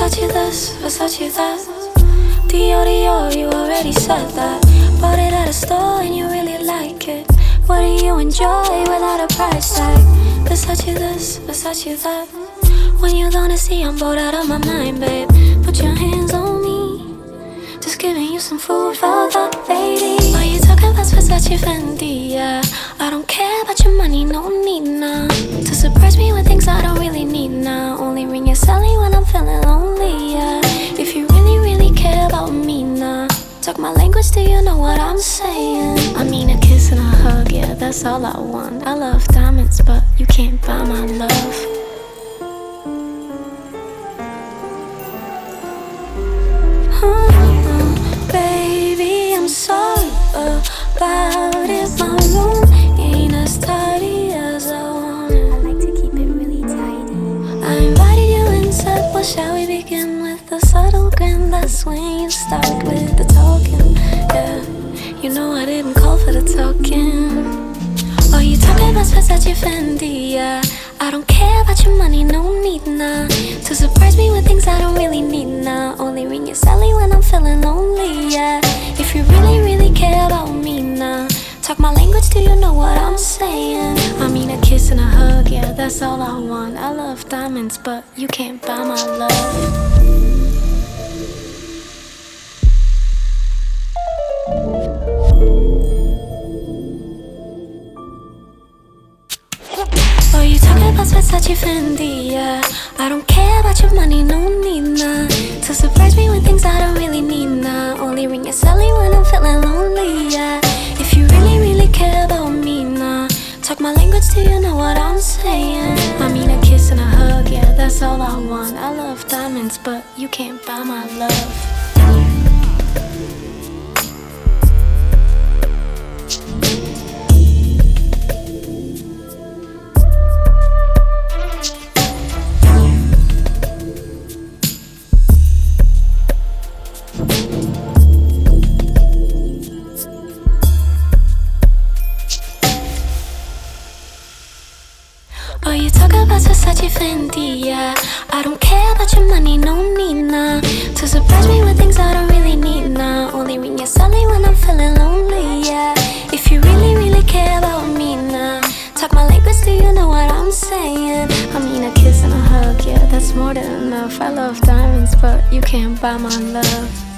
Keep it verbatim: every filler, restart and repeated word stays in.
Versace this, Versace that. Dior, Dior, you already said that. Bought it at a store and you really like it. What do you enjoy without a price tag? Versace this, Versace that. When you gonna see I'm bored out of my mind, babe? Put your hands on me. Just giving you some food for thought, baby. Why you talking about Versace, Fendi, yeah. I don't care about your money, no need now. To surprise me with things I don't really need now. Only ring your celly when I'm feeling lonely, yeah. If you really, really care about me now, talk my language, do you know what I'm saying? I mean a kiss and a hug, yeah, that's all I want. I love diamonds, but you can't buy my love. Baby, I'm sorry about it. My room ain't as tidy as I want it. I like to keep it really tidy. I invited you and said, well, shall we begin with a subtle grin? That's when you start with the talking, yeah. You know I didn't call for the talking. Oh, you talking about Versace, Fendi, yeah. I don't care about your money, no need now. To surprise me with things I don't really need now. Only ring your celly when I'm feeling lonely, yeah. If you really, really care about me now, talk my language, do you know what I'm saying? I mean a kiss and a hug, yeah, that's all I want. I love diamonds, but you can't buy my love. Oh, you talking about Versace, Fendi, yeah. I don't care about your money, no need now. To surprise me with things I don't really need now. Only ring your celly when I'm feeling lonely, yeah. If you really, really care about me now, talk my language, do you know what I'm saying? I mean a kiss and a hug, yeah, that's all I want. I love diamonds, but you can't buy my love. Oh, you talk about Versace, Fendi, yeah. I don't care about your money, no need now. To surprise me with things I don't really need now. Only ring your celly when I'm feeling lonely, yeah. If you really, really care about me now, talk my language, do you know what I'm saying? I mean a kiss and a hug, yeah, that's more than enough. I love diamonds, but you can't buy my love.